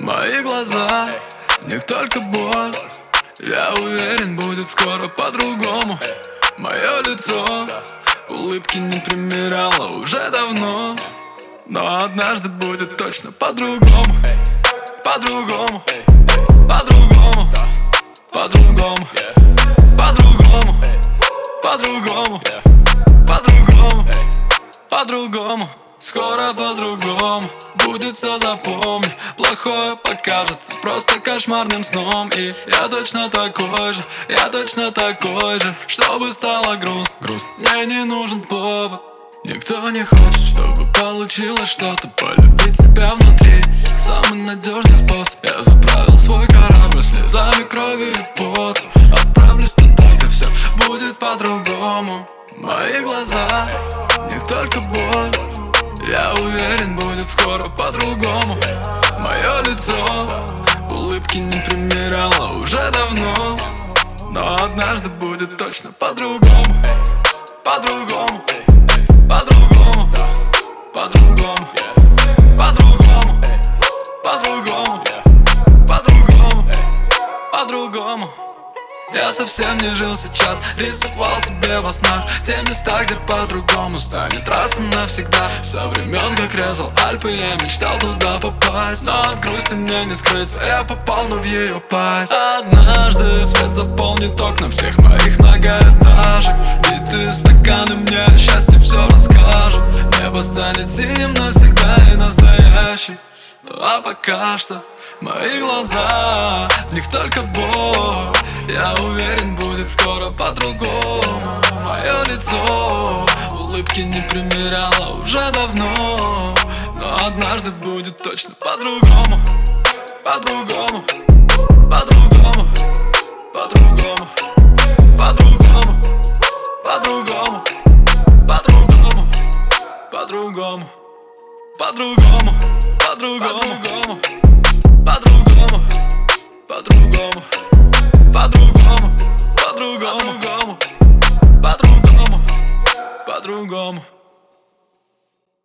Мои глаза, в них только боль. Я уверен, будет скоро по-другому. Мое лицо улыбки не примеряло уже давно, но однажды будет точно по-другому. По-другому, по-другому, по-другому, по-другому, по-другому, по-другому, по-другому. Скоро по-другому будет все, запомни. Плохое покажется просто кошмарным сном. И я точно такой же, я точно такой же. Чтобы стало грустно, мне не нужен повод. Никто не хочет, чтобы получилось что-то. Полюбить себя внутри самый надежный способ. Я заправил свой корабль слезами, кровью и потом. Отправлюсь туда, где все будет по-другому. Мои глаза, в них только боль. Я уверен, будет скоро по-другому. Мое лицо улыбки не примеряло уже давно, но однажды будет точно по-другому. По-другому, по-другому, по-другому, по-другому, по-другому, по-другому, по-другому. Я совсем не жил сейчас, рисовал себе во снах те места, где по-другому станет раз и навсегда. Со времен, как резал Альпы, я мечтал туда попасть, но от грусти мне не скрыться, я попал, но в ее пасть. Однажды свет заполнит окна всех моих многоэтажек. Битые стаканы мне о счастье все расскажут. Небо станет синим навсегда и настоящим. А пока что мои глаза, в них только боль. Я уверен, будет скоро по-другому. Мое лицо улыбки не примеряло уже давно, но однажды будет точно по-другому. По-другому, по-другому, по-другому, по-другому, по-другому, по-другому, по-другому, по-другому, по-другому, по-другому, по-другому, по-другому, по-другому, по-другому, по-другому, по-другому.